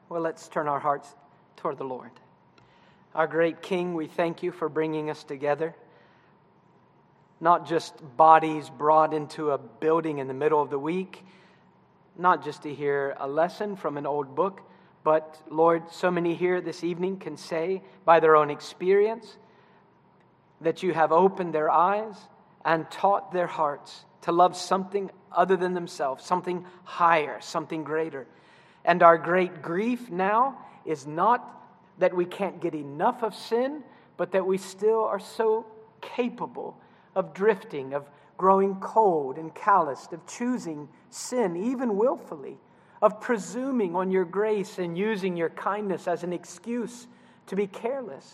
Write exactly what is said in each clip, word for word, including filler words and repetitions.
Well, let's turn our hearts toward the Lord. Our great King, we thank you for bringing us together. Not just bodies brought into a building in the middle of the week, not just to hear a lesson from an old book, but Lord, so many here this evening can say by their own experience that you have opened their eyes and taught their hearts to love something other than themselves, something higher, something greater. And our great grief now is not that we can't get enough of sin, but that we still are so capable of drifting, of growing cold and calloused, of choosing sin, even willfully, of presuming on your grace and using your kindness as an excuse to be careless.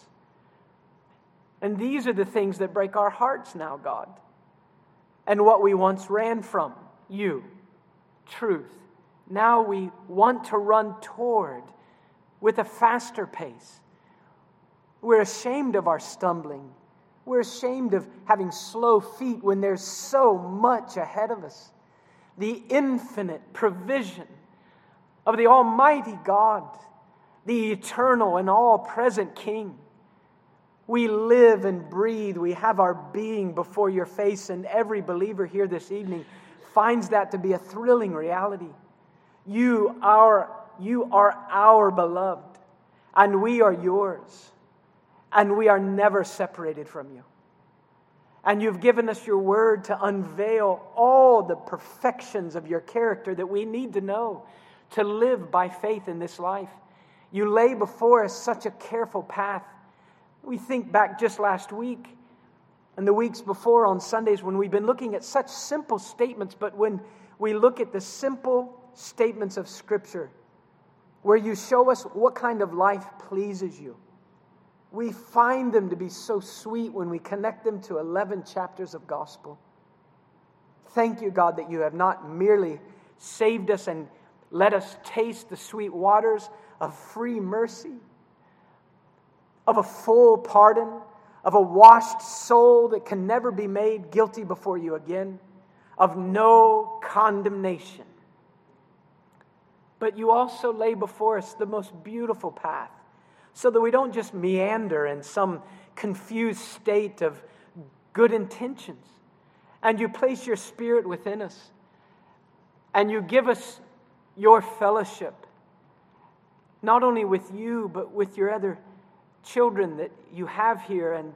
And these are the things that break our hearts now, God. And what we once ran from, you, truth, now we want to run toward with a faster pace. We're ashamed of our stumbling. We're ashamed of having slow feet when there's so much ahead of us. The infinite provision of the Almighty God, the eternal and all-present King. We live and breathe. We have our being before your face, and every believer here this evening finds that to be a thrilling reality. You are, you are our beloved, and we are yours, and we are never separated from you. And you've given us your word to unveil all the perfections of your character that we need to know to live by faith in this life. You lay before us such a careful path. We think back just last week and the weeks before on Sundays when we've been looking at such simple statements, but when we look at the simple statements of Scripture where you show us what kind of life pleases you, we find them to be so sweet when we connect them to eleven chapters of gospel. Thank you, God, that you have not merely saved us and let us taste the sweet waters of free mercy, of a full pardon, of a washed soul that can never be made guilty before you again, of no condemnation. But you also lay before us the most beautiful path, so that we don't just meander in some confused state of good intentions. And you place your Spirit within us, and you give us your fellowship, not only with you, but with your other children that you have here. And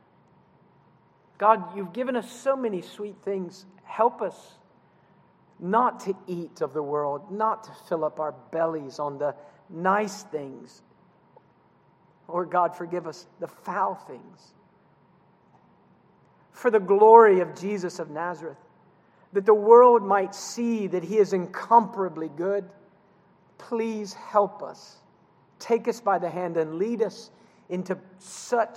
God, you've given us so many sweet things. Help us not to eat of the world, not to fill up our bellies on the nice things, or God, forgive us the foul things. For the glory of Jesus of Nazareth, that the world might see that he is incomparably good, please help us. Take us by the hand and lead us into such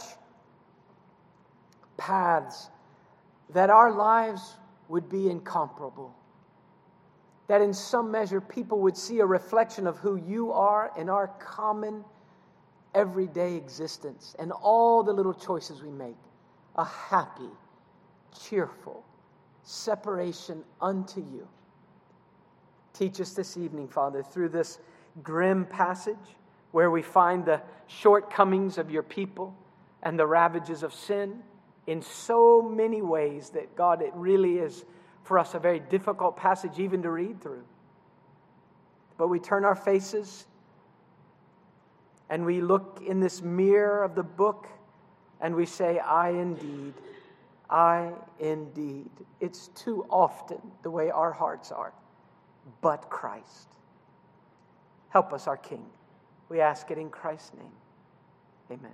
paths that our lives would be incomparable. That in some measure people would see a reflection of who you are in our common everyday existence and all the little choices we make. A happy, cheerful separation unto you. Teach us this evening, Father, through this grim passage where we find the shortcomings of your people and the ravages of sin in so many ways that, God, it really is for us a very difficult passage even to read through. But we turn our faces and we look in this mirror of the book and we say, I indeed, I indeed. It's too often the way our hearts are, but Christ. Help us, our King. We ask it in Christ's name. Amen.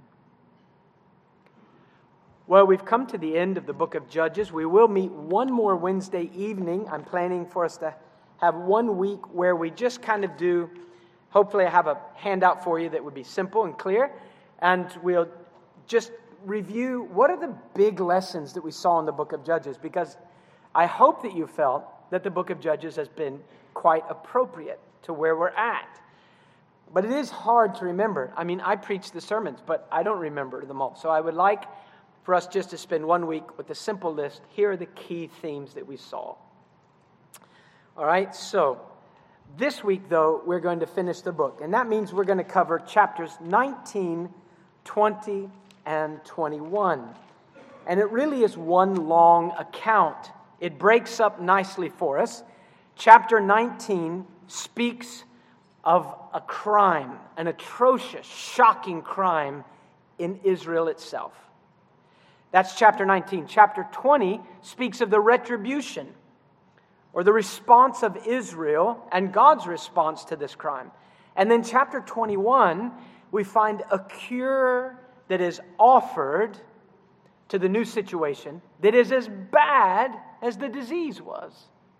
Well, we've come to the end of the book of Judges. We will meet one more Wednesday evening. I'm planning for us to have one week where we just kind of do, hopefully I have a handout for you that would be simple and clear, and we'll just review what are the big lessons that we saw in the book of Judges, because I hope that you felt that the book of Judges has been quite appropriate to where we're at. But it is hard to remember. I mean, I preach the sermons, but I don't remember them all. So I would like for us just to spend one week with a simple list. Here are the key themes that we saw. All right, so This week, though, we're going to finish the book. And that means we're going to cover chapters nineteen, twenty, and twenty-one. And it really is one long account. It breaks up nicely for us. Chapter nineteen speaks of a crime, an atrocious, shocking crime in Israel itself. That's chapter nineteen. Chapter twenty speaks of the retribution, or the response of Israel and God's response to this crime. And then chapter twenty-one, we find a cure that is offered to the new situation that is as bad as the disease was.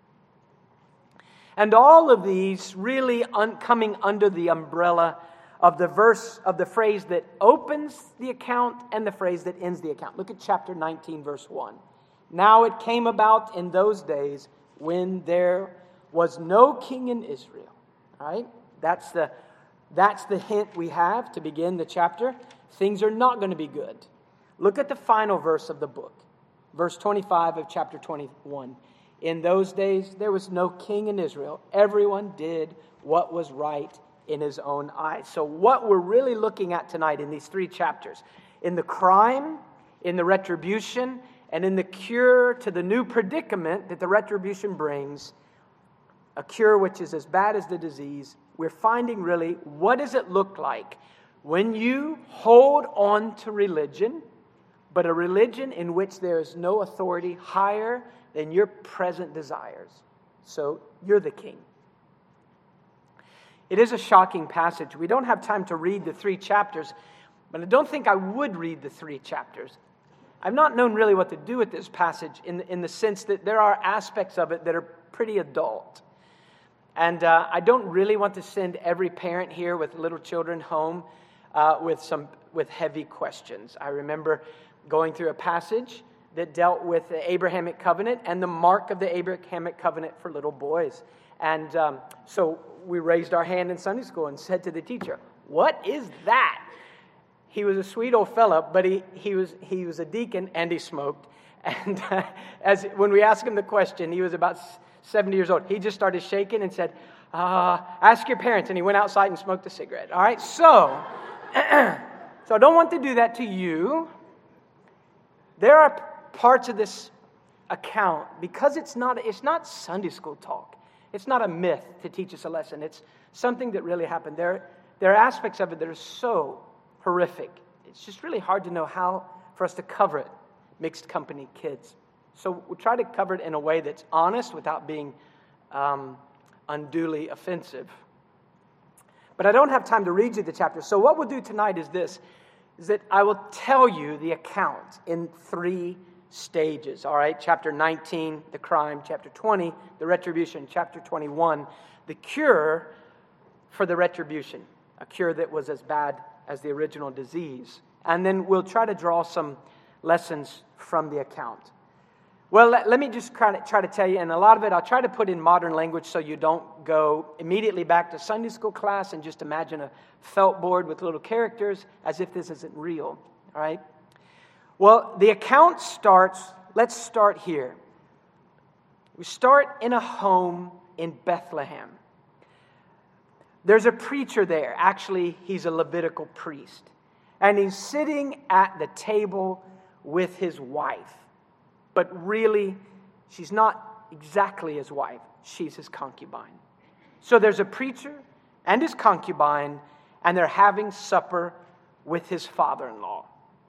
And all of these really un- coming under the umbrella of the verse, of the phrase that opens the account and the phrase that ends the account. Look at chapter nineteen, verse one. Now it came about in those days when there was no king in Israel. All right? That's the, that's the hint we have to begin the chapter. Things are not going to be good. Look at the final verse of the book. Verse twenty-five of chapter twenty-one. In those days, there was no king in Israel. Everyone did what was right in his own eyes. So what we're really looking at tonight in these three chapters, in the crime, in the retribution, and in the cure to the new predicament that the retribution brings, a cure which is as bad as the disease, we're finding really what does it look like when you hold on to religion, but a religion in which there is no authority higher than your present desires. So you're the king. It is a shocking passage. We don't have time to read the three chapters, but I don't think I would read the three chapters. I've not known really what to do with this passage in, in the sense that there are aspects of it that are pretty adult. And uh, I don't really want to send every parent here with little children home uh, with some with heavy questions. I remember going through a passage that dealt with the Abrahamic covenant and the mark of the Abrahamic covenant for little boys. And um, so we raised our hand in Sunday school and said to the teacher, "What is that?" He was a sweet old fella, but he, he was he was a deacon and he smoked. And uh, as when we asked him the question, he was about seventy years old. He just started shaking and said, uh, "Ask your parents." And he went outside and smoked a cigarette. All right, so so I don't want to do that to you. There are parts of this account, because it's not it's not Sunday school talk. It's not a myth to teach us a lesson. It's something that really happened. There, there are aspects of it that are so horrific. It's just really hard to know how for us to cover it, mixed company kids. So we'll try to cover it in a way that's honest without being um, unduly offensive. But I don't have time to read you the chapter. So what we'll do tonight is this, is that I will tell you the account in three stages. All right, chapter nineteen, the crime. Chapter twenty, the retribution. Chapter twenty-one, the cure for the retribution. A cure that was as bad as the original disease. And then we'll try to draw some lessons from the account. Well, let, let me just kind of try to tell you, and a lot of it I'll try to put in modern language so you don't go immediately back to Sunday school class and just imagine a felt board with little characters as if this isn't real. All right? Well, the account starts, let's start here. We start in a home in Bethlehem. There's a preacher there. Actually, he's a Levitical priest. And he's sitting at the table with his wife. But really, she's not exactly his wife. She's his concubine. So there's a preacher and his concubine, and they're having supper with his father-in-law.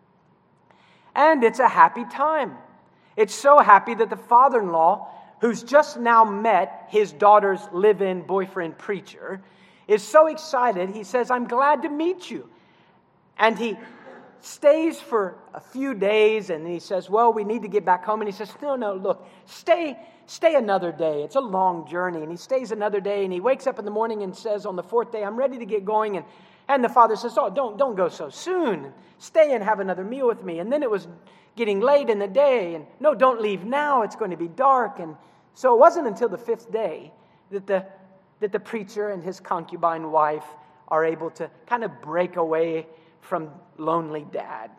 And it's a happy time. It's so happy that the father-in-law, who's just now met his daughter's live-in boyfriend preacher, is so excited, he says, "I'm glad to meet you." And he stays for a few days, and he says, "Well, we need to get back home." And he says, no, no, look, stay, stay another day. It's a long journey. And he stays another day, and he wakes up in the morning and says on the fourth day, "I'm ready to get going." And, and the father says, "Oh, don't, don't go so soon. Stay and have another meal with me." And then it was getting late in the day, and no, don't leave now. It's going to be dark. And so it wasn't until the fifth day that the that the preacher and his concubine wife are able to kind of break away from lonely dad.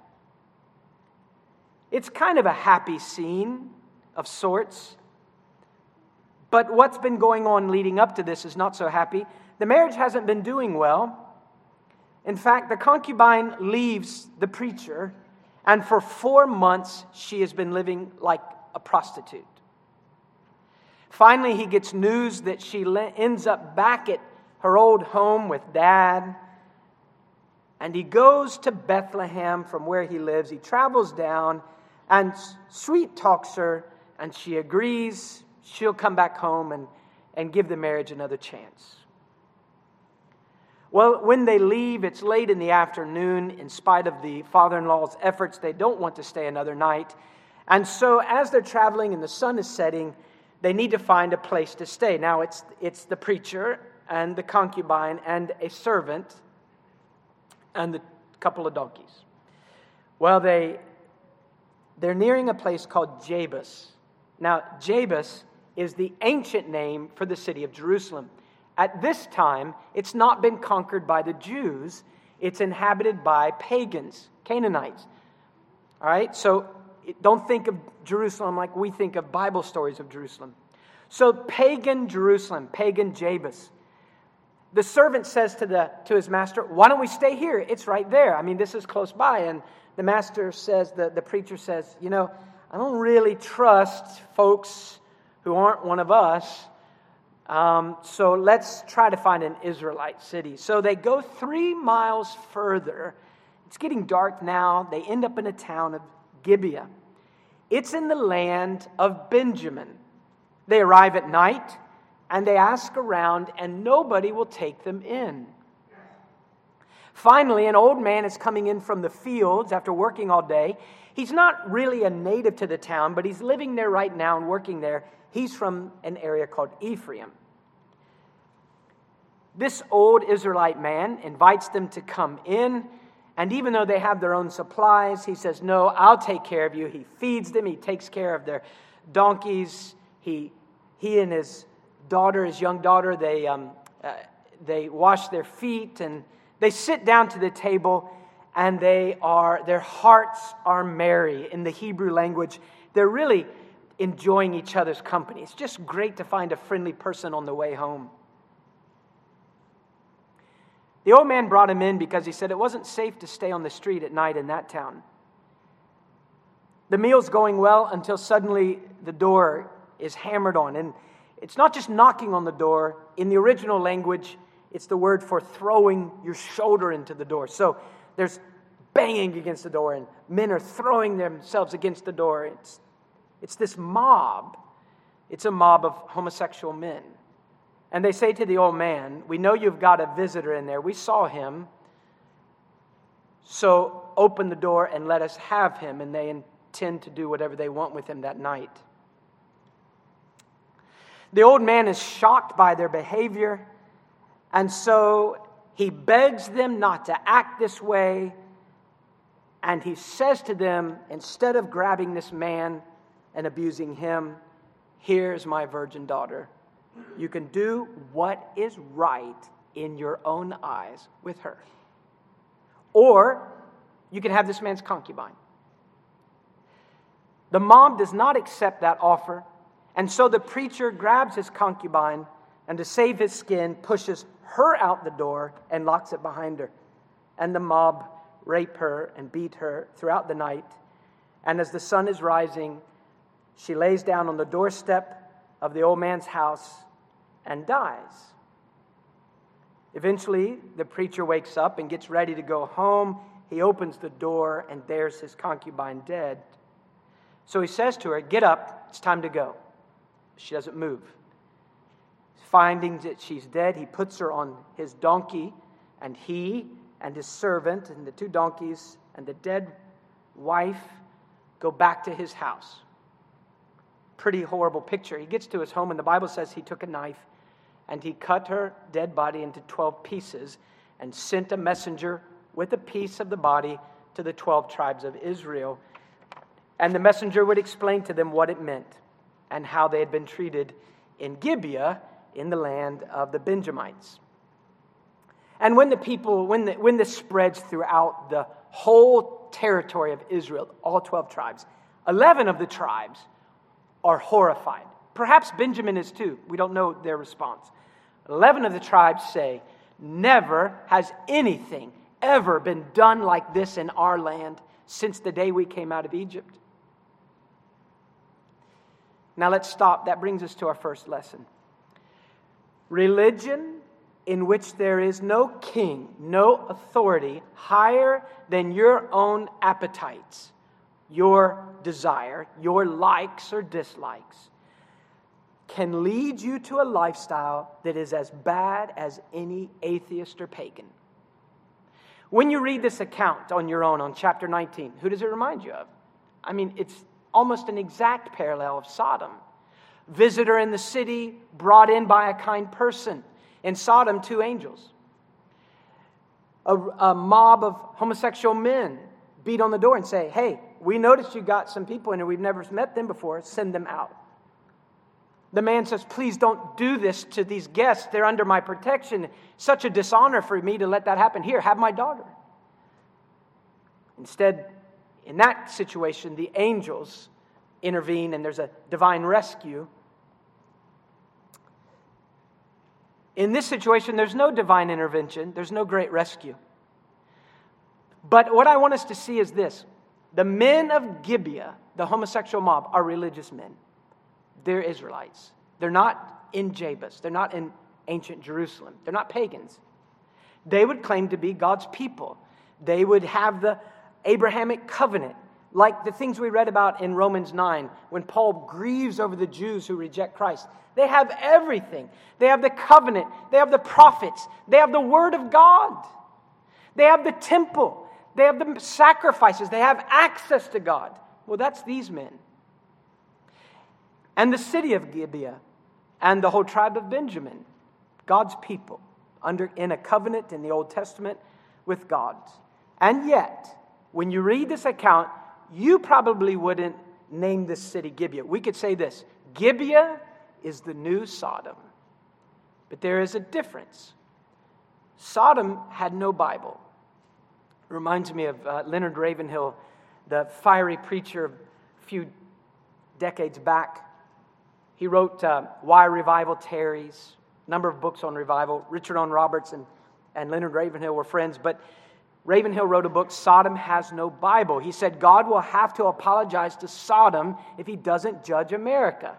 It's kind of a happy scene of sorts, But what's been going on leading up to this is not so happy. The marriage hasn't been doing well. In fact, the concubine leaves the preacher, and for four months she has been living like a prostitute. Finally, he gets news that she ends up back at her old home with Dad, and he goes to Bethlehem from where he lives. He travels down and sweet talks her, and she agrees she'll come back home and, and give the marriage another chance. Well, when they leave, it's late in the afternoon. In spite of the father-in-law's efforts, they don't want to stay another night. And so as they're traveling and the sun is setting, they need to find a place to stay. Now, it's it's the preacher and the concubine and a servant and a couple of donkeys. Well, they, they're nearing a place called Jebus. Now, Jebus is the ancient name for the city of Jerusalem. At this time, it's not been conquered by the Jews. It's inhabited by pagans, Canaanites. All right? So don't think of Jerusalem like we think of Bible stories of Jerusalem. So pagan Jerusalem, pagan Jebus. The servant says to the to his master, why don't we stay here? It's right there. I mean, this is close by. And the master says, the, the preacher says, you know, I don't really trust folks who aren't one of us. Um, so let's try to find an Israelite city. So they go three miles further. It's getting dark now. They end up in a town of Gibeah. It's in the land of Benjamin. They arrive at night and they ask around and nobody will take them in. Finally, an old man is coming in from the fields after working all day. He's not really a native to the town, but he's living there right now and working there. He's from an area called Ephraim. This old Israelite man invites them to come in, and even though they have their own supplies, he says, no, I'll take care of you. He feeds them. He takes care of their donkeys. He he and his daughter, his young daughter, they um, uh, they wash their feet, and they sit down to the table, and they are their hearts are merry. In the Hebrew language, they're really enjoying each other's company. It's just great to find a friendly person on the way home. The old man brought him in because he said it wasn't safe to stay on the street at night in that town. The meal's going well until suddenly the door is hammered on. And it's not just knocking on the door. In the original language, it's the word for throwing your shoulder into the door. So there's banging against the door, and men are throwing themselves against the door. It's, it's this mob. It's a mob of homosexual men. And they say to the old man, we know you've got a visitor in there. We saw him. So open the door and let us have him. And they intend to do whatever they want with him that night. The old man is shocked by their behavior. And so he begs them not to act this way. And he says to them, instead of grabbing this man and abusing him, here's my virgin daughter. You can do what is right in your own eyes with her. Or you can have this man's concubine. The mob does not accept that offer, and so the preacher grabs his concubine and to save his skin, pushes her out the door and locks it behind her. And the mob rape her and beat her throughout the night. And as the sun is rising, she lays down on the doorstep of the old man's house and dies. Eventually, the preacher wakes up and gets ready to go home. He opens the door, and there's his concubine dead. So he says to her, get up, it's time to go. She doesn't move. Finding that she's dead, he puts her on his donkey, and he and his servant and the two donkeys and the dead wife go back to his house. Pretty horrible picture. He gets to his home, and the Bible says he took a knife and he cut her dead body into twelve pieces and sent a messenger with a piece of the body to the twelve tribes of Israel. And the messenger would explain to them what it meant and how they had been treated in Gibeah in the land of the Benjamites. And when the people, when the, when this spreads throughout the whole territory of Israel, all twelve tribes, eleven of the tribes are horrified. Perhaps Benjamin is too. We don't know their response. Eleven of the tribes say, never has anything ever been done like this in our land since the day we came out of Egypt. Now let's stop. That brings us to our first lesson. Religion in which there is no king, no authority higher than your own appetites, your desire, your likes or dislikes, can lead you to a lifestyle that is as bad as any atheist or pagan. When you read this account on your own on chapter nineteen, who does it remind you of? I mean, it's almost an exact parallel of Sodom. Visitor in the city brought in by a kind person. In Sodom, two angels. A, a mob of homosexual men beat on the door and say, hey, we noticed you got some people in here. We've never met them before. Send them out. The man says, please don't do this to these guests. They're under my protection. Such a dishonor for me to let that happen. Here, have my daughter. Instead, in that situation, the angels intervene and there's a divine rescue. In this situation, there's no divine intervention. There's no great rescue. But what I want us to see is this. The men of Gibeah, the homosexual mob, are religious men. They're Israelites. They're not in Jabus. They're not in ancient Jerusalem. They're not pagans. They would claim to be God's people. They would have the Abrahamic covenant, like the things we read about in Romans nine, when Paul grieves over the Jews who reject Christ. They have everything. They have the covenant. They have the prophets. They have the word of God. They have the temple. They have the sacrifices. They have access to God. Well, that's these men. And the city of Gibeah and the whole tribe of Benjamin, God's people, under in a covenant in the Old Testament with God. And yet, when you read this account, you probably wouldn't name this city Gibeah. We could say this: Gibeah is the new Sodom. But there is a difference. Sodom had no Bible. It reminds me of uh, Leonard Ravenhill, the fiery preacher a few decades back. He wrote uh, Why Revival Tarries, a number of books on revival. Richard Owen Roberts and, and Leonard Ravenhill were friends, but Ravenhill wrote a book, Sodom Has No Bible. He said God will have to apologize to Sodom if he doesn't judge America.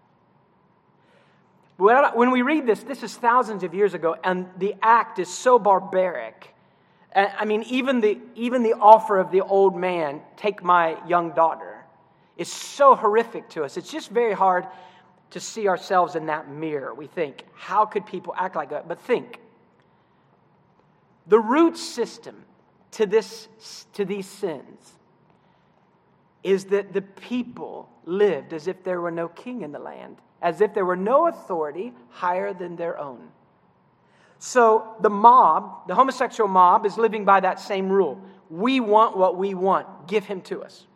When we read this, this is thousands of years ago, and the act is so barbaric. I mean, even the, even the offer of the old man, take my young daughter, is so horrific to us. It's just very hard to see ourselves in that mirror. We think, how could people act like that? But think, the root system to this, to these sins is that the people lived as if there were no king in the land, as if there were no authority higher than their own. So the mob, the homosexual mob, is living by that same rule. We want what we want. Give him to us.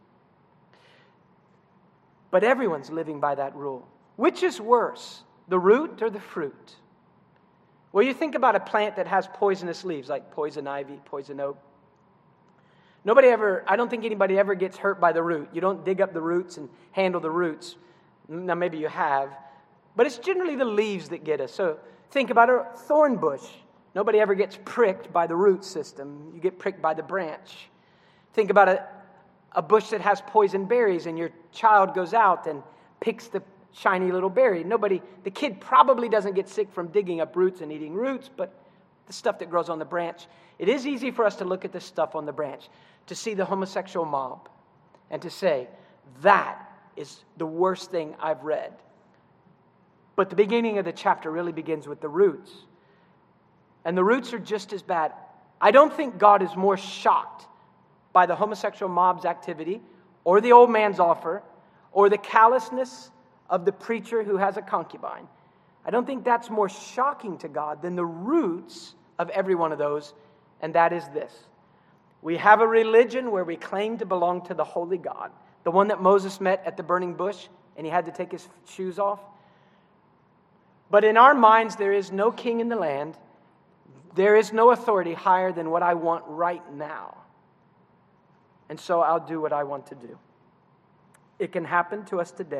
But everyone's living by that rule. Which is worse, the root or the fruit? Well, you think about a plant that has poisonous leaves, like poison ivy, poison oak. Nobody ever, I don't think anybody ever gets hurt by the root. You don't dig up the roots and handle the roots. Now, maybe you have. But it's generally the leaves that get us. So think about a thorn bush. Nobody ever gets pricked by the root system. You get pricked by the branch. Think about a, a bush that has poison berries, and your child goes out and picks the shiny little berry. Nobody, the kid probably doesn't get sick from digging up roots and eating roots, but the stuff that grows on the branch. It is easy for us to look at the stuff on the branch, to see the homosexual mob, and to say, that is the worst thing I've read. But the beginning of the chapter really begins with the roots. And the roots are just as bad. I don't think God is more shocked by the homosexual mob's activity, or the old man's offer, or the callousness of the preacher who has a concubine. I don't think that's more shocking to God than the roots of every one of those, and that is this. We have a religion where we claim to belong to the holy God, the one that Moses met at the burning bush, and he had to take his shoes off. But in our minds, there is no king in the land. There is no authority higher than what I want right now. And so I'll do what I want to do. It can happen to us today.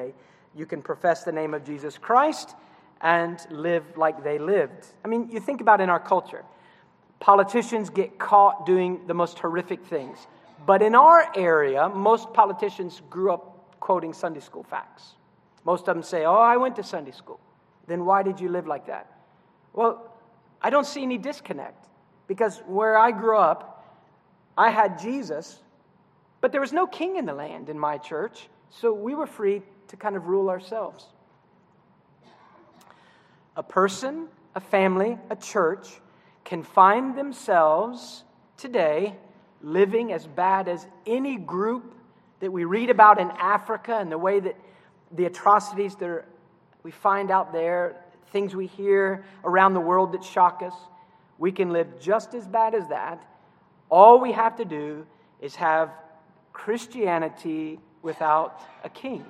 You can profess the name of Jesus Christ and live like they lived. I mean, you think about in our culture, politicians get caught doing the most horrific things. But in our area, most politicians grew up quoting Sunday school facts. Most of them say, oh, I went to Sunday school. Then why did you live like that? Well, I don't see any disconnect. Because where I grew up, I had Jesus, but there was no king in the land in my church. So we were free to kind of rule ourselves. A person, a family, a church can find themselves today living as bad as any group that we read about in Africa, and the way that the atrocities that are, we find out there, things we hear around the world that shock us. We can live just as bad as that. All we have to do is have Christianity without a king.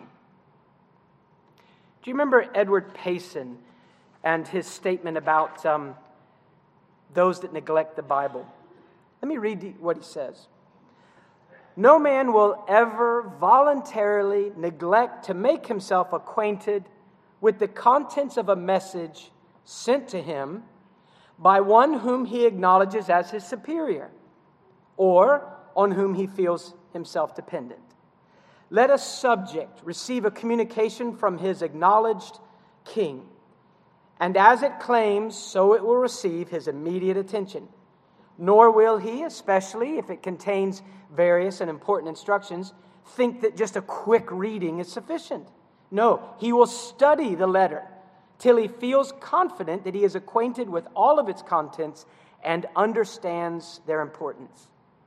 Do you remember Edward Payson and his statement about um, those that neglect the Bible? Let me read what he says. No man will ever voluntarily neglect to make himself acquainted with the contents of a message sent to him by one whom he acknowledges as his superior, or on whom he feels himself dependent. Let a subject receive a communication from his acknowledged king, and as it claims, so it will receive his immediate attention. Nor will he, especially if it contains various and important instructions, think that just a quick reading is sufficient. No, he will study the letter till he feels confident that he is acquainted with all of its contents and understands their importance.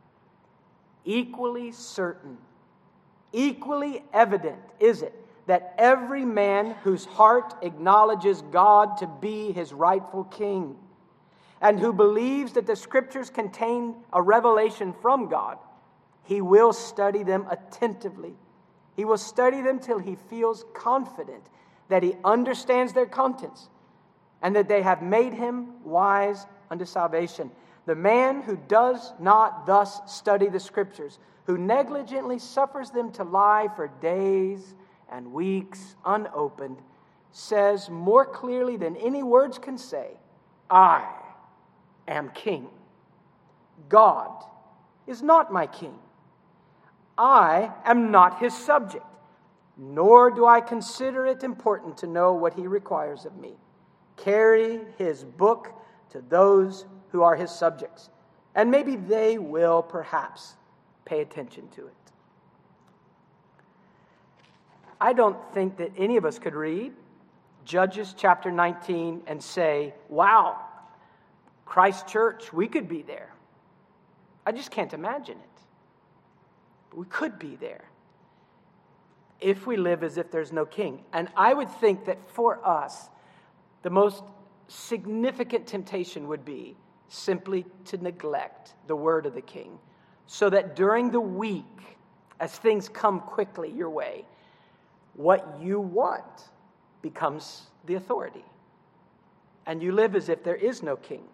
Equally certain, equally evident is it that every man whose heart acknowledges God to be his rightful king, and who believes that the Scriptures contain a revelation from God, he will study them attentively. He will study them till he feels confident that he understands their contents and that they have made him wise unto salvation. The man who does not thus study the Scriptures, who negligently suffers them to lie for days and weeks unopened, says more clearly than any words can say, I am king. God is not my king. I am not his subject, nor do I consider it important to know what he requires of me. Carry his book to those who are his subjects, and maybe they will perhaps pay attention to it. I don't think that any of us could read Judges chapter nineteen and say, wow, Christ Church, we could be there. I just can't imagine it. But we could be there if we live as if there's no king. And I would think that for us, the most significant temptation would be simply to neglect the word of the king, so that during the week, as things come quickly your way, what you want becomes the authority. And you live as if there is no king.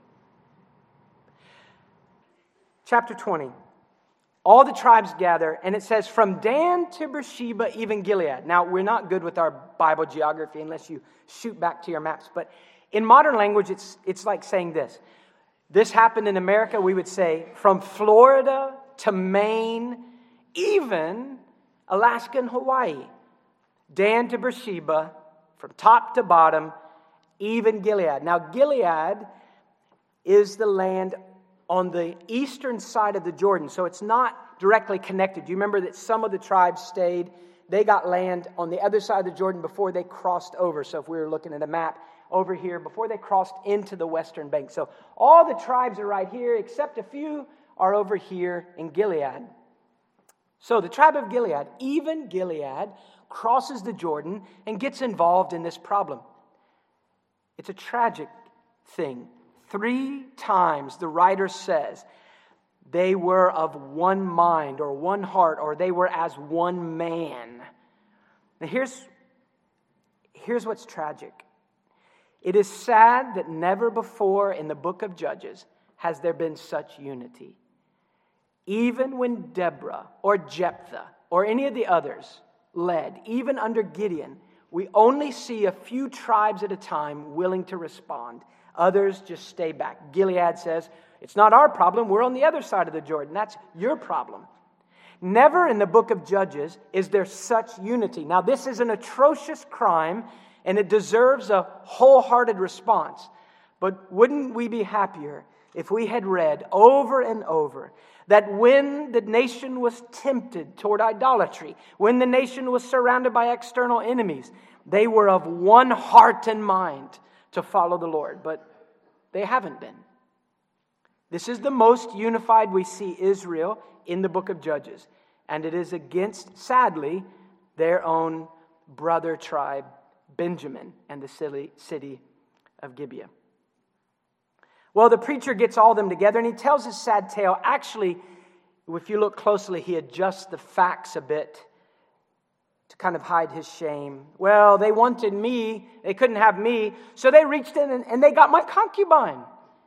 Chapter twenty. All the tribes gather, and it says, from Dan to Beersheba, even Gilead. Now, we're not good with our Bible geography unless you shoot back to your maps. But in modern language, it's, it's like saying this. This happened in America, we would say, from Florida to Maine, even Alaska and Hawaii. Dan to Beersheba, from top to bottom, even Gilead. Now, Gilead is the land on the eastern side of the Jordan, so it's not directly connected. Do you remember that some of the tribes stayed? They got land on the other side of the Jordan before they crossed over. So if we were looking at a map over here, before they crossed into the western bank. So all the tribes are right here, except a few are over here in Gilead. So the tribe of Gilead, even Gilead, crosses the Jordan and gets involved in this problem. It's a tragic thing. Three times the writer says they were of one mind or one heart, or they were as one man. Now here's, here's what's tragic. It is sad that never before in the book of Judges has there been such unity. Even when Deborah or Jephthah or any of the others led, even under Gideon, we only see a few tribes at a time willing to respond. Others just stay back. Gilead says, it's not our problem. We're on the other side of the Jordan. That's your problem. Never in the book of Judges is there such unity. Now, this is an atrocious crime, and it deserves a wholehearted response. But wouldn't we be happier if we had read over and over that when the nation was tempted toward idolatry, when the nation was surrounded by external enemies, they were of one heart and mind to follow the Lord, but they haven't been. This is the most unified we see Israel in the book of Judges, and it is against, sadly, their own brother tribe, Benjamin, and the city of Gibeah. Well, the preacher gets all of them together, and he tells his sad tale. Actually, if you look closely, he adjusts the facts a bit to kind of hide his shame. Well, they wanted me. They couldn't have me. So they reached in and, and they got my concubine.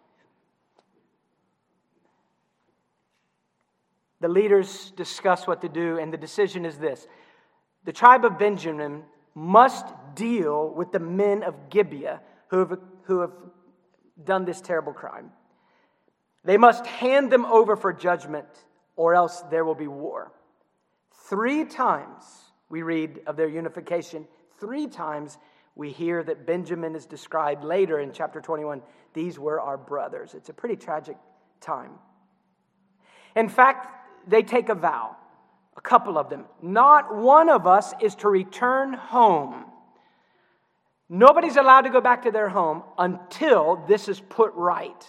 The leaders discuss what to do, and the decision is this. The tribe of Benjamin must deal with the men of Gibeah who have, who have done this terrible crime. They must hand them over for judgment, or else there will be war. Three times we read of their unification. Three times we hear that Benjamin is described later in chapter twenty-one. These were our brothers. It's a pretty tragic time. In fact, they take a vow, a couple of them. Not one of us is to return home. Nobody's allowed to go back to their home until this is put right.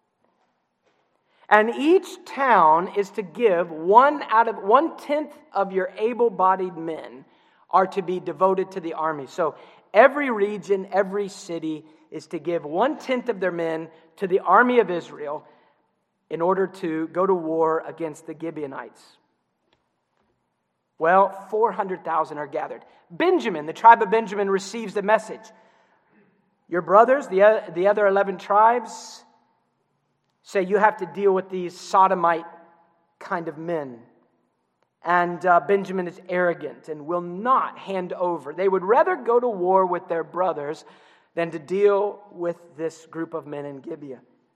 And each town is to give one out of one tenth of your able-bodied men are to be devoted to the army. So every region, every city is to give one tenth of their men to the army of Israel in order to go to war against the Gibeonites. Well, four hundred thousand are gathered. Benjamin, the tribe of Benjamin, receives the message. Your brothers, the, the other eleven tribes, say you have to deal with these sodomite kind of men. And uh, Benjamin is arrogant and will not hand over. They would rather go to war with their brothers than to deal with this group of men in Gibeah.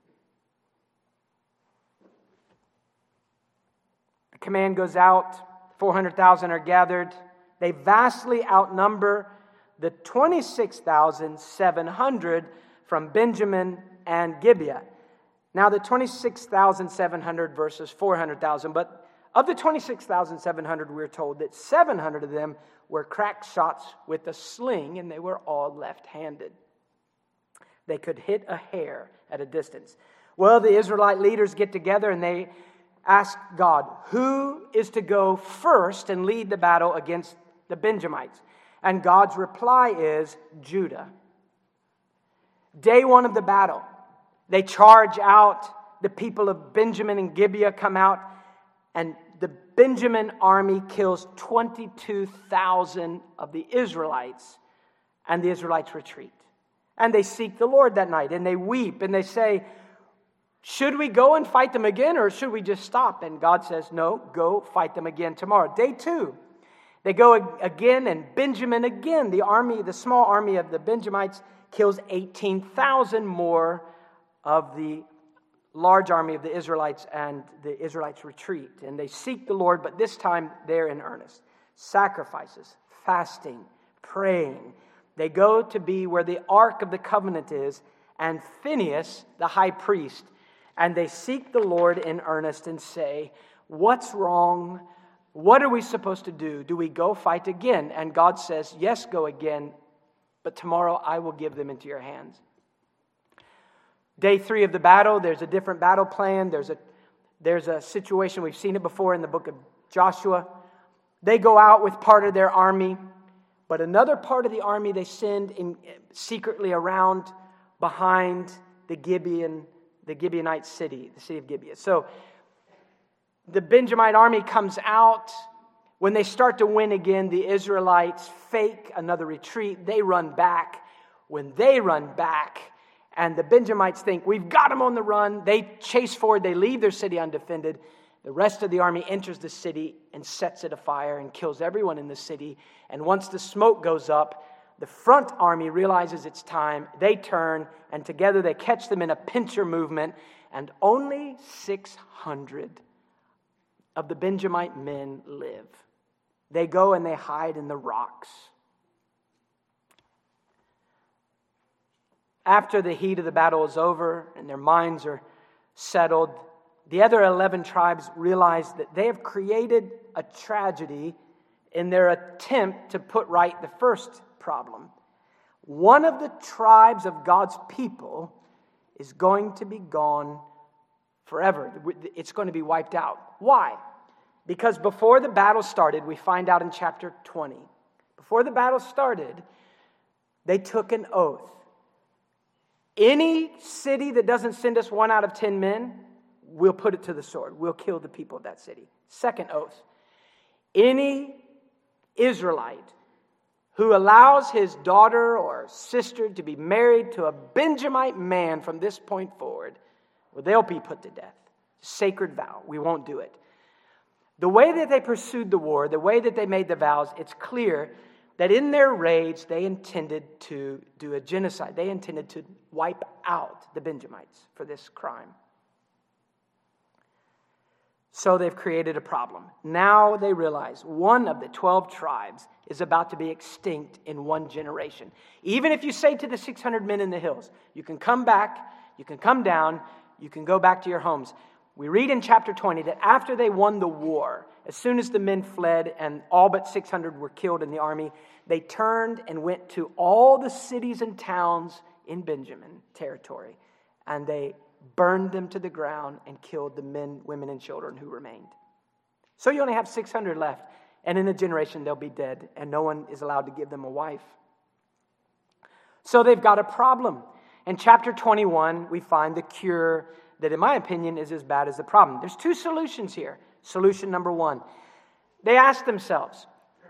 The command goes out. four hundred thousand are gathered. They vastly outnumber the twenty-six thousand seven hundred from Benjamin and Gibeah. Now, the twenty-six thousand seven hundred versus four hundred thousand, but of the twenty-six thousand seven hundred, we're told that seven hundred of them were crack shots with a sling, and they were all left-handed. They could hit a hair at a distance. Well, the Israelite leaders get together and they ask God, who is to go first and lead the battle against the Benjamites? And God's reply is Judah. Day one of the battle, they charge out. The people of Benjamin and Gibeah come out, and the Benjamin army kills twenty-two thousand of the Israelites, and the Israelites retreat. And they seek the Lord that night, and they weep, and they say, should we go and fight them again, or should we just stop? And God says, no, go fight them again tomorrow. Day two, they go again, and Benjamin again, the army, the small army of the Benjamites, kills eighteen thousand more of the large army of the Israelites, and the Israelites retreat. And they seek the Lord, but this time they're in earnest. Sacrifices, fasting, praying. They go to be where the Ark of the Covenant is, and Phinehas, the high priest, and they seek the Lord in earnest and say, what's wrong? What are we supposed to do? Do we go fight again? And God says, yes, go again, but tomorrow I will give them into your hands. Day three of the battle, there's a different battle plan. There's a, there's a situation, we've seen it before in the book of Joshua. They go out with part of their army, but another part of the army they send in secretly around behind the Gibeon the Gibeonite city, the city of Gibeah. So the Benjamite army comes out. When they start to win again, the Israelites fake another retreat. They run back. When they run back, and the Benjamites think, we've got them on the run, they chase forward. They leave their city undefended. The rest of the army enters the city and sets it afire and kills everyone in the city. And once the smoke goes up, The front army realizes it's time. They turn, and together they catch them in a pincer movement, and only six hundred of the Benjamite men live. They go and they hide in the rocks. After the heat of the battle is over and their minds are settled, the other eleven tribes realize that they have created a tragedy in their attempt to put right the first problem. One of the tribes of God's people is going to be gone forever. It's going to be wiped out. Why? Because before the battle started, we find out in chapter twenty, before the battle started, they took an oath. Any city that doesn't send us one out of ten men, we'll put it to the sword. We'll kill the people of that city. Second oath. Any Israelite who allows his daughter or sister to be married to a Benjamite man from this point forward, well, they'll be put to death. Sacred vow. We won't do it. The way that they pursued the war, the way that they made the vows, it's clear that in their rage, they intended to do a genocide. They intended to wipe out the Benjamites for this crime. So they've created a problem. Now they realize one of the twelve tribes is about to be extinct in one generation. Even if you say to the six hundred men in the hills, you can come back, you can come down, you can go back to your homes. We read in chapter twenty that after they won the war, as soon as the men fled and all but six hundred were killed in the army, they turned and went to all the cities and towns in Benjamin territory, and they burned them to the ground and killed the men, women, and children who remained. So you only have six hundred left, and in a generation they'll be dead, and no one is allowed to give them a wife. So they've got a problem. In chapter twenty-one, we find the cure that, in my opinion, is as bad as the problem. There's two solutions here. Solution number one. They asked themselves,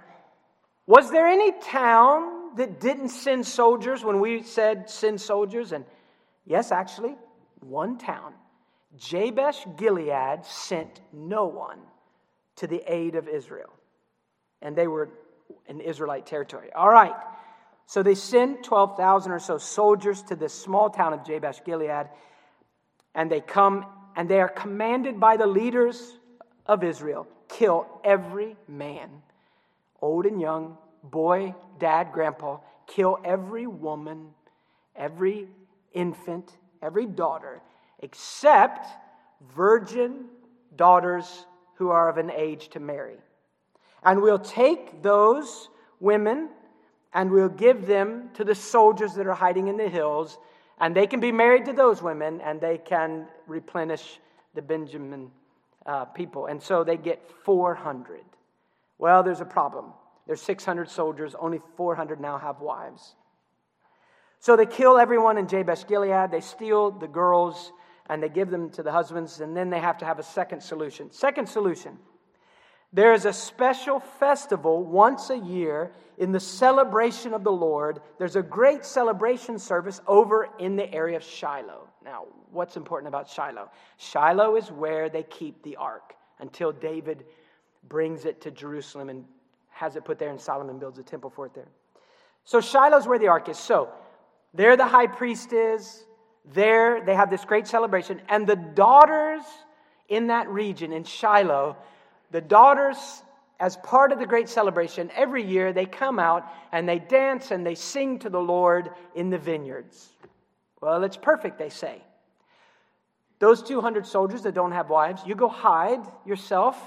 was there any town that didn't send soldiers when we said send soldiers? And yes, actually, one town. Jabesh Gilead sent no one to the aid of Israel. And they were in Israelite territory. All right. So they send twelve thousand or so soldiers to this small town of Jabesh Gilead. And they come and they are commanded by the leaders of Israel, kill every man, old and young, boy, dad, grandpa, kill every woman, every infant, every daughter, except virgin daughters who are of an age to marry. And we'll take those women and we'll give them to the soldiers that are hiding in the hills, and they can be married to those women, and they can replenish the Benjamin uh, people. And so they get four hundred. Well, there's a problem. There's six hundred soldiers. Only four hundred now have wives. So they kill everyone in Jabesh Gilead. They steal the girls, and they give them to the husbands. And then they have to have a second solution. Second solution. There is a special festival once a year in the celebration of the Lord. There's a great celebration service over in the area of Shiloh. Now, what's important about Shiloh? Shiloh is where they keep the ark until David brings it to Jerusalem and has it put there, and Solomon builds a temple for it there. So Shiloh's where the ark is. So there the high priest is. There they have this great celebration. And the daughters in that region, in Shiloh, the daughters, as part of the great celebration, every year they come out and they dance and they sing to the Lord in the vineyards. Well, it's perfect, they say. Those two hundred soldiers that don't have wives, you go hide yourself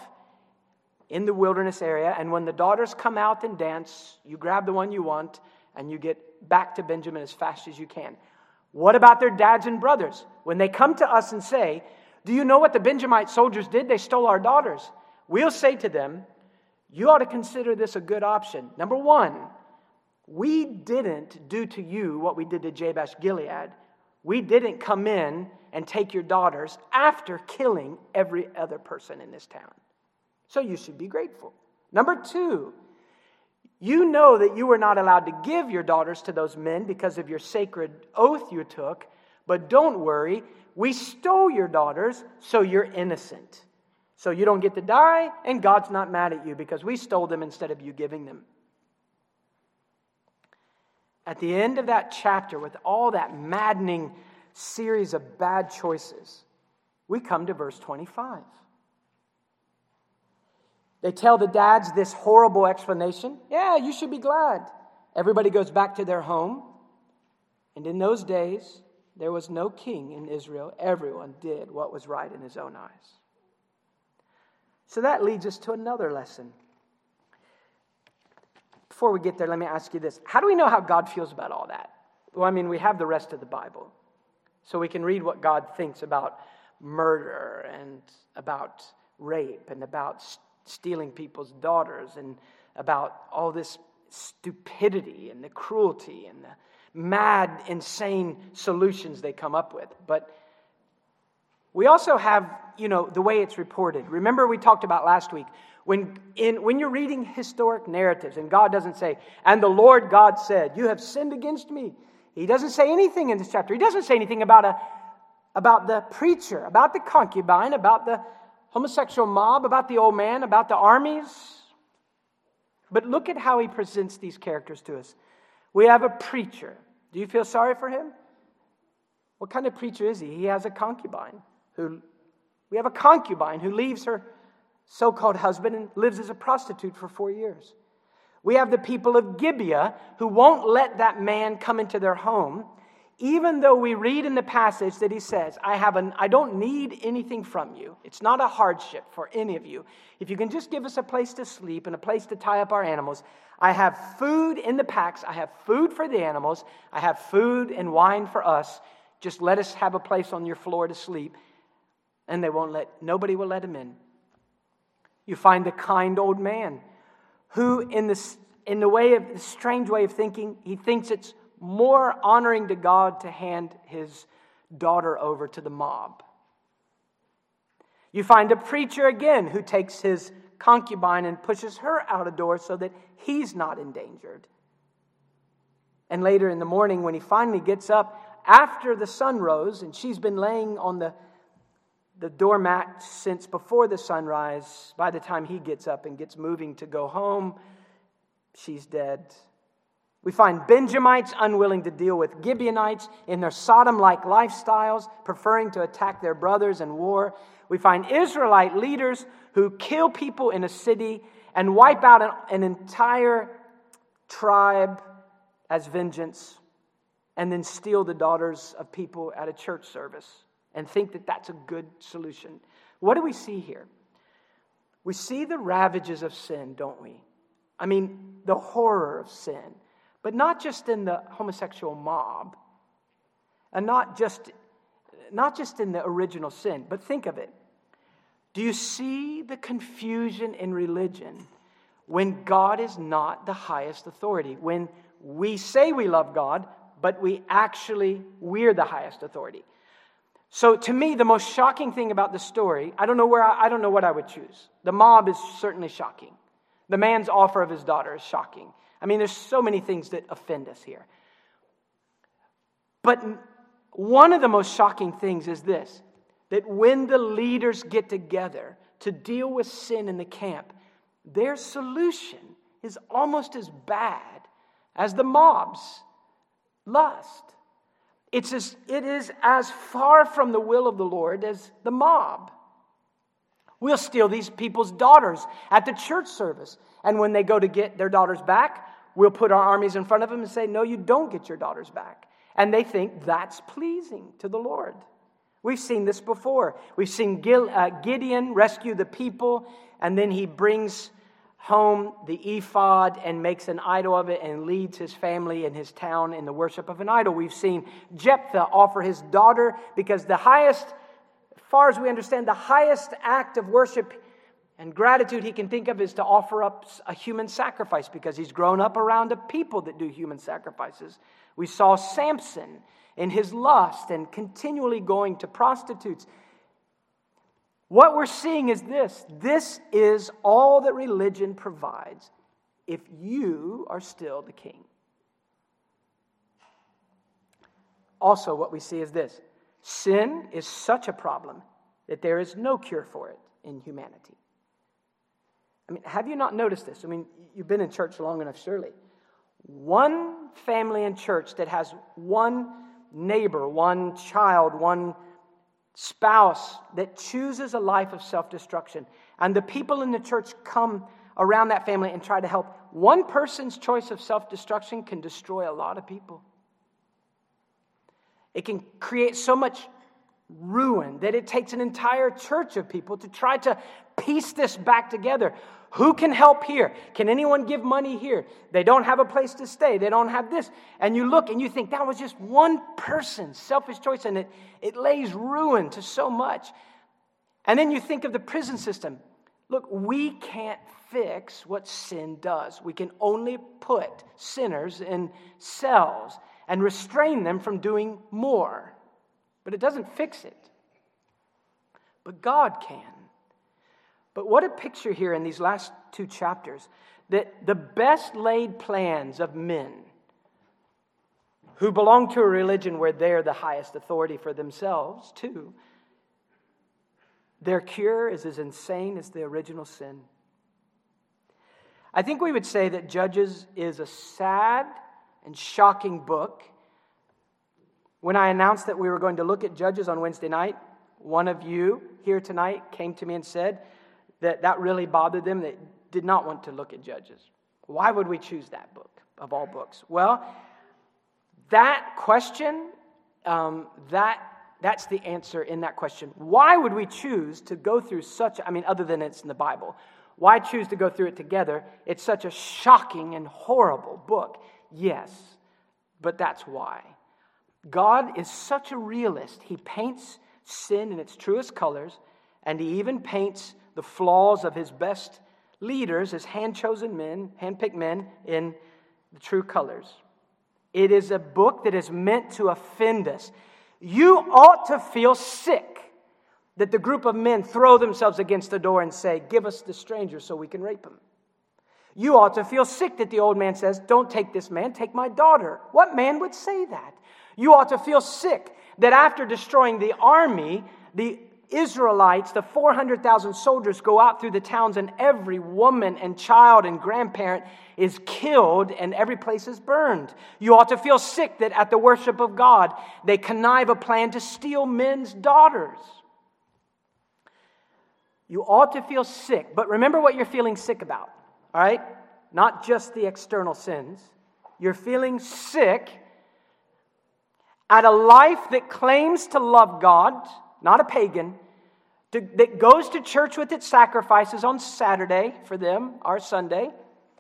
in the wilderness area, and when the daughters come out and dance, you grab the one you want and you get back to Benjamin as fast as you can. What about their dads and brothers? When they come to us and say, do you know what the Benjamite soldiers did? They stole our daughters. We'll say to them, you ought to consider this a good option. Number one, we didn't do to you what we did to Jabesh Gilead. We didn't come in and take your daughters after killing every other person in this town. So you should be grateful. Number two, you know that you were not allowed to give your daughters to those men because of your sacred oath you took. But don't worry, we stole your daughters, so you're innocent. So you don't get to die, and God's not mad at you because we stole them instead of you giving them. At the end of that chapter, with all that maddening series of bad choices, we come to verse twenty-five. They tell the dads this horrible explanation. Yeah, you should be glad. Everybody goes back to their home. And in those days, there was no king in Israel. Everyone did what was right in his own eyes. So that leads us to another lesson. Before we get there, let me ask you this. How do we know how God feels about all that? Well, I mean, we have the rest of the Bible. So we can read what God thinks about murder and about rape and about stealing people's daughters and about all this stupidity and the cruelty and the mad, insane solutions they come up with. But we also have, you know, the way it's reported. Remember we talked about last week, when in when you're reading historic narratives and God doesn't say, and the Lord God said, you have sinned against me. He doesn't say anything in this chapter. He doesn't say anything about a about the preacher, about the concubine, about the homosexual mob, about the old man, about the armies. But look at how he presents these characters to us. We have a preacher. Do you feel sorry for him? What kind of preacher is he? He has a concubine. Who we have a concubine who leaves her so-called husband and lives as a prostitute for four years. We have the people of Gibeah who won't let that man come into their home, even though we read in the passage that he says, I have an, I don't need anything from you. It's not a hardship for any of you. If you can just give us a place to sleep and a place to tie up our animals. I have food in the packs. I have food for the animals. I have food and wine for us. Just let us have a place on your floor to sleep. And they won't let, nobody will let him in. You find the kind old man who in the, in the way of, the strange way of thinking, he thinks it's more honoring to God to hand his daughter over to the mob. You find a preacher again who takes his concubine and pushes her out a door so that he's not endangered. And later in the morning when he finally gets up, after the sun rose and she's been laying on the, the doormat since before the sunrise, by the time he gets up and gets moving to go home, she's dead. We find Benjamites unwilling to deal with Gibeonites in their Sodom-like lifestyles, preferring to attack their brothers in war. We find Israelite leaders who kill people in a city and wipe out an, an entire tribe as vengeance, and then steal the daughters of people at a church service and think that that's a good solution. What do we see here? We see the ravages of sin, don't we? I mean, the horror of sin. But not just in the homosexual mob, and not just, not just in the original sin, but think of it. Do you see the confusion in religion when God is not the highest authority? When we say we love God, but we actually, we're the highest authority. So to me, the most shocking thing about the story, I don't know where I, I don't know what I would choose. The mob is certainly shocking. The man's offer of his daughter is shocking. I mean, there's so many things that offend us here. But one of the most shocking things is this, that when the leaders get together to deal with sin in the camp, their solution is almost as bad as the mob's lust. It's as, it is as far from the will of the Lord as the mob. We'll steal these people's daughters at the church service. And when they go to get their daughters back, we'll put our armies in front of them and say, no, you don't get your daughters back. And they think that's pleasing to the Lord. We've seen this before. We've seen Gil, uh, Gideon rescue the people, and then he brings home the ephod and makes an idol of it and leads his family and his town in the worship of an idol. We've seen Jephthah offer his daughter because the highest, as far as we understand, the highest act of worship and gratitude he can think of is to offer up a human sacrifice because he's grown up around a people that do human sacrifices. We saw Samson in his lust and continually going to prostitutes. What we're seeing is this. This is all that religion provides if you are still the king. Also, what we see is this. Sin is such a problem that there is no cure for it in humanity. I mean, have you not noticed this? I mean, you've been in church long enough, surely. One family in church that has one neighbor, one child, one spouse that chooses a life of self-destruction, and the people in the church come around that family and try to help, one person's choice of self-destruction can destroy a lot of people. It can create so much ruin that it takes an entire church of people to try to piece this back together. Who can help here? Can anyone give money here? They don't have a place to stay. They don't have this. And you look and you think that was just one person's selfish choice, and it, it lays ruin to so much. And then you think of the prison system. Look, we can't fix what sin does. We can only put sinners in cells and restrain them from doing more. But it doesn't fix it. But God can. But what a picture here in these last two chapters, that the best laid plans of men who belong to a religion where they're the highest authority for themselves too, their cure is as insane as the original sin. I think we would say that Judges is a sad and shocking book. When I announced that we were going to look at Judges on Wednesday night, one of you here tonight came to me and said that that really bothered them, that did not want to look at Judges. Why would we choose that book of all books? Well, that question, um, that that's the answer in that question. Why would we choose to go through such, I mean, other than it's in the Bible, why choose to go through it together? It's such a shocking and horrible book. Yes, but that's why. God is such a realist. He paints sin in its truest colors, and he even paints the flaws of his best leaders, his hand-chosen men, hand-picked men, in the true colors. It is a book that is meant to offend us. You ought to feel sick that the group of men throw themselves against the door and say, "Give us the stranger so we can rape him." You ought to feel sick that the old man says, "Don't take this man, take my daughter." What man would say that? You ought to feel sick that after destroying the army, the Israelites, the four hundred thousand soldiers, go out through the towns and every woman and child and grandparent is killed and every place is burned. You ought to feel sick that at the worship of God, they connive a plan to steal men's daughters. You ought to feel sick, but remember what you're feeling sick about, all right? Not just the external sins. You're feeling sick at a life that claims to love God, not a pagan, to, that goes to church with its sacrifices on Saturday for them, our Sunday,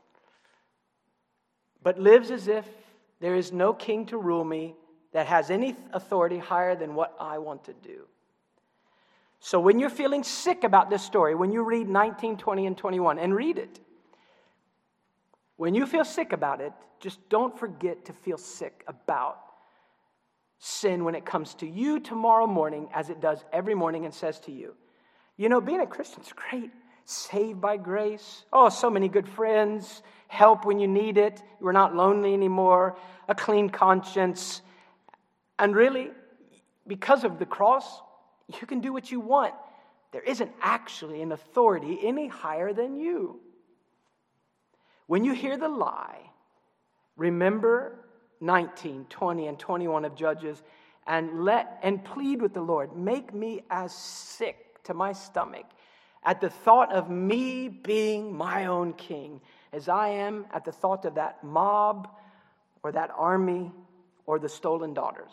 but lives as if there is no king to rule me that has any authority higher than what I want to do. So when you're feeling sick about this story, when you read nineteen, twenty, and twenty-one, and read it, when you feel sick about it, just don't forget to feel sick about sin when it comes to you tomorrow morning, as it does every morning, and says to you, you know, being a Christian is great. Saved by grace. Oh, so many good friends. Help when you need it. You're not lonely anymore. A clean conscience. And really, because of the cross, you can do what you want. There isn't actually an authority any higher than you. When you hear the lie, remember nineteen, twenty, and twenty-one of Judges, and let and plead with the Lord. Make me as sick to my stomach at the thought of me being my own king as I am at the thought of that mob or that army or the stolen daughters.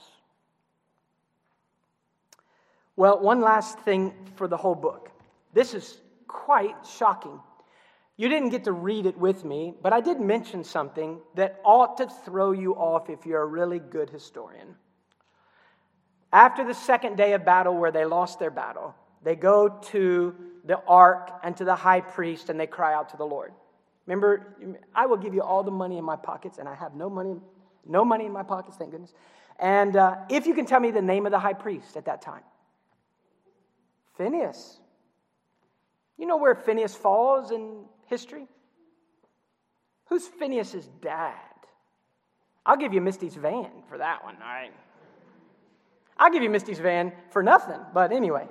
Well, one last thing for the whole book. This is quite shocking. You didn't get to read it with me, but I did mention something that ought to throw you off if you're a really good historian. After the second day of battle where they lost their battle, they go to the ark and to the high priest and they cry out to the Lord. Remember, I will give you all the money in my pockets, and I have no money, no money in my pockets, thank goodness. And uh, if you can tell me the name of the high priest at that time. Phinehas. You know where Phinehas falls in history? Who's Phinehas' dad? I'll give you Misty's van for that one, all right? I'll give you Misty's van for nothing, but anyway.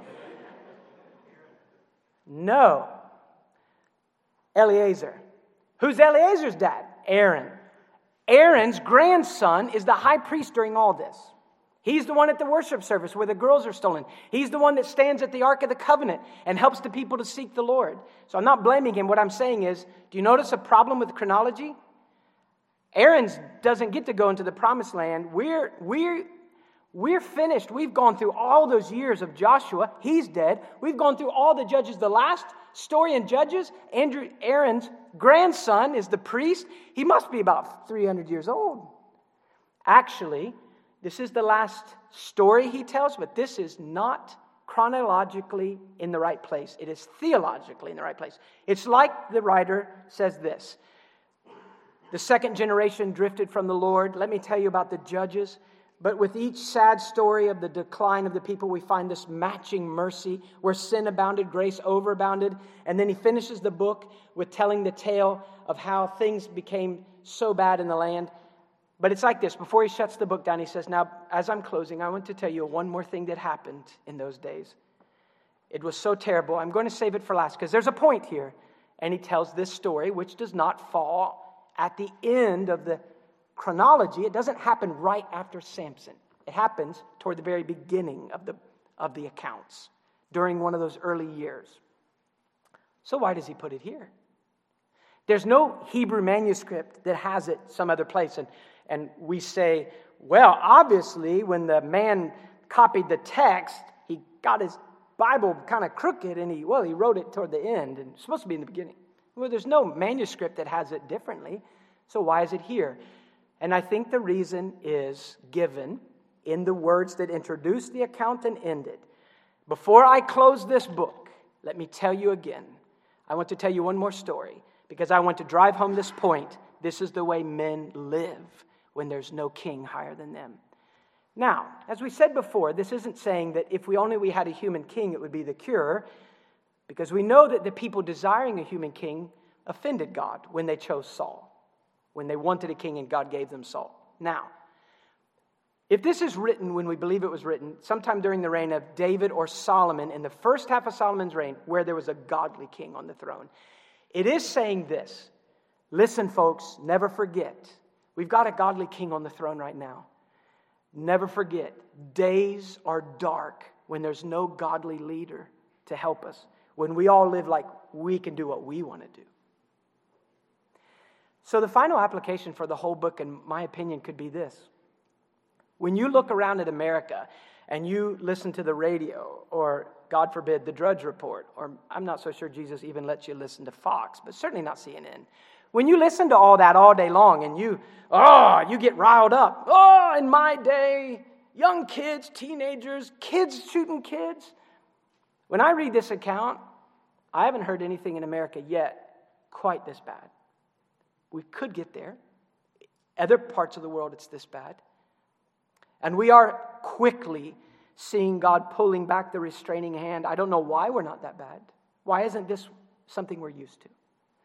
No. Eleazar. Who's Eleazar's dad? Aaron. Aaron's grandson is the high priest during all this. He's the one at the worship service where the girls are stolen. He's the one that stands at the Ark of the Covenant and helps the people to seek the Lord. So I'm not blaming him. What I'm saying is, do you notice a problem with chronology? Aaron doesn't get to go into the promised land. We're, we're, we're finished. We've gone through all those years of Joshua. He's dead. We've gone through all the judges. The last story in Judges, Andrew, Aaron's grandson is the priest. He must be about three hundred years old. Actually, this is the last story he tells, but this is not chronologically in the right place. It is theologically in the right place. It's like the writer says this. The second generation drifted from the Lord. Let me tell you about the judges. But with each sad story of the decline of the people, we find this matching mercy. Where sin abounded, grace overabounded. And then he finishes the book with telling the tale of how things became so bad in the land. But it's like this. Before he shuts the book down, he says, now, as I'm closing, I want to tell you one more thing that happened in those days. It was so terrible. I'm going to save it for last because there's a point here. And he tells this story, which does not fall at the end of the chronology. It doesn't happen right after Samson. It happens toward the very beginning of the, of the accounts, during one of those early years. So why does he put it here? There's no Hebrew manuscript that has it some other place. And, and we say, well, obviously, when the man copied the text, he got his Bible kind of crooked, and he, well, he wrote it toward the end, and it's supposed to be in the beginning. Well, there's no manuscript that has it differently, so why is it here? And I think the reason is given in the words that introduce the account and end it. Before I close this book, let me tell you again, I want to tell you one more story, because I want to drive home this point. This is the way men live when there's no king higher than them. Now, as we said before, this isn't saying that if we only we had a human king, it would be the cure, because we know that the people desiring a human king offended God when they chose Saul, when they wanted a king and God gave them Saul. Now, if this is written when we believe it was written, sometime during the reign of David or Solomon, in the first half of Solomon's reign, where there was a godly king on the throne, it is saying this. Listen, folks, never forget. We've got a godly king on the throne right now. Never forget, days are dark when there's no godly leader to help us. When we all live like we can do what we want to do. So the final application for the whole book, in my opinion, could be this. When you look around at America and you listen to the radio, or God forbid, the Drudge Report, or I'm not so sure Jesus even lets you listen to Fox, but certainly not C N N. When you listen to all that all day long and you, oh, you get riled up. Oh, in my day, young kids, teenagers, kids shooting kids. When I read this account, I haven't heard anything in America yet quite this bad. We could get there. Other parts of the world, it's this bad. And we are quickly seeing God pulling back the restraining hand. I don't know why we're not that bad. Why isn't this something we're used to?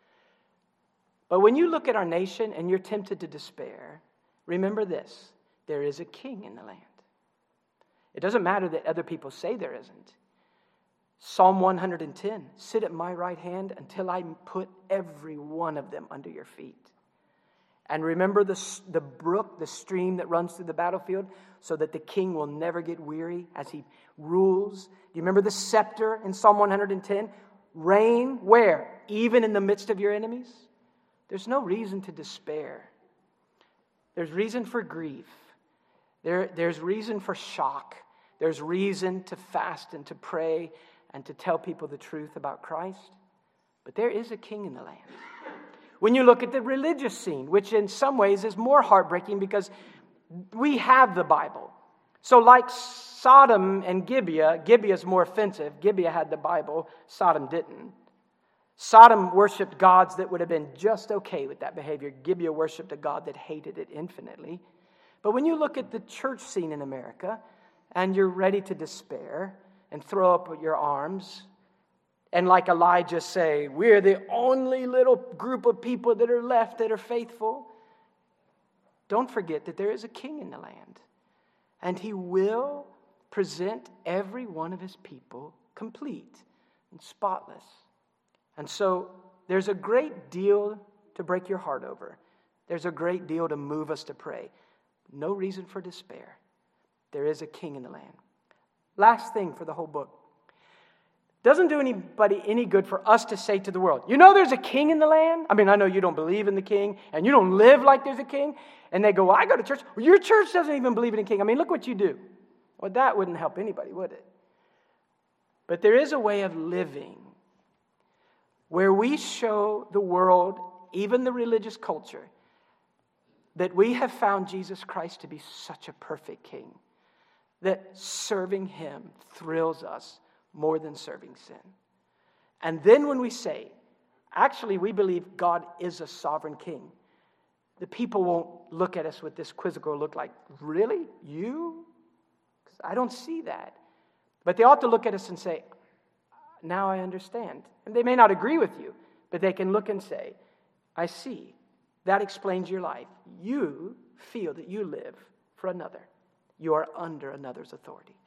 But when you look at our nation and you're tempted to despair, remember this. There is a king in the land. It doesn't matter that other people say there isn't. Psalm one hundred ten, sit at my right hand until I put every one of them under your feet. And remember the, the brook, the stream that runs through the battlefield, so that the king will never get weary as he rules. Do you remember the scepter in Psalm one hundred ten? Reign where? Even in the midst of your enemies? There's no reason to despair. There's reason for grief. There, there's reason for shock. There's reason to fast and to pray and to tell people the truth about Christ. But there is a king in the land. When you look at the religious scene, which in some ways is more heartbreaking because we have the Bible. So like Sodom and Gibeah, Gibeah is more offensive. Gibeah had the Bible, Sodom didn't. Sodom worshipped gods that would have been just okay with that behavior. Gibeah worshipped a God that hated it infinitely. But when you look at the church scene in America, and you're ready to despair and throw up your arms, and like Elijah say, we're the only little group of people that are left that are faithful, don't forget that there is a king in the land. And he will present every one of his people complete and spotless. And so there's a great deal to break your heart over. there's a great deal to move us to pray. No reason for despair. There is a king in the land. Last thing for the whole book. Doesn't do anybody any good for us to say to the world, you know there's a king in the land? I mean, I know you don't believe in the king, and you don't live like there's a king. And they go, well, I go to church. Well, your church doesn't even believe in a king. I mean, look what you do. Well, that wouldn't help anybody, would it? But there is a way of living where we show the world, even the religious culture, that we have found Jesus Christ to be such a perfect king, that serving him thrills us more than serving sin. And then when we say, actually, we believe God is a sovereign king, the people won't look at us with this quizzical look like, really? You? 'Cause I don't see that. But they ought to look at us and say, now I understand. And they may not agree with you, but they can look and say, I see. That explains your life. You feel that you live for another. You are under another's authority.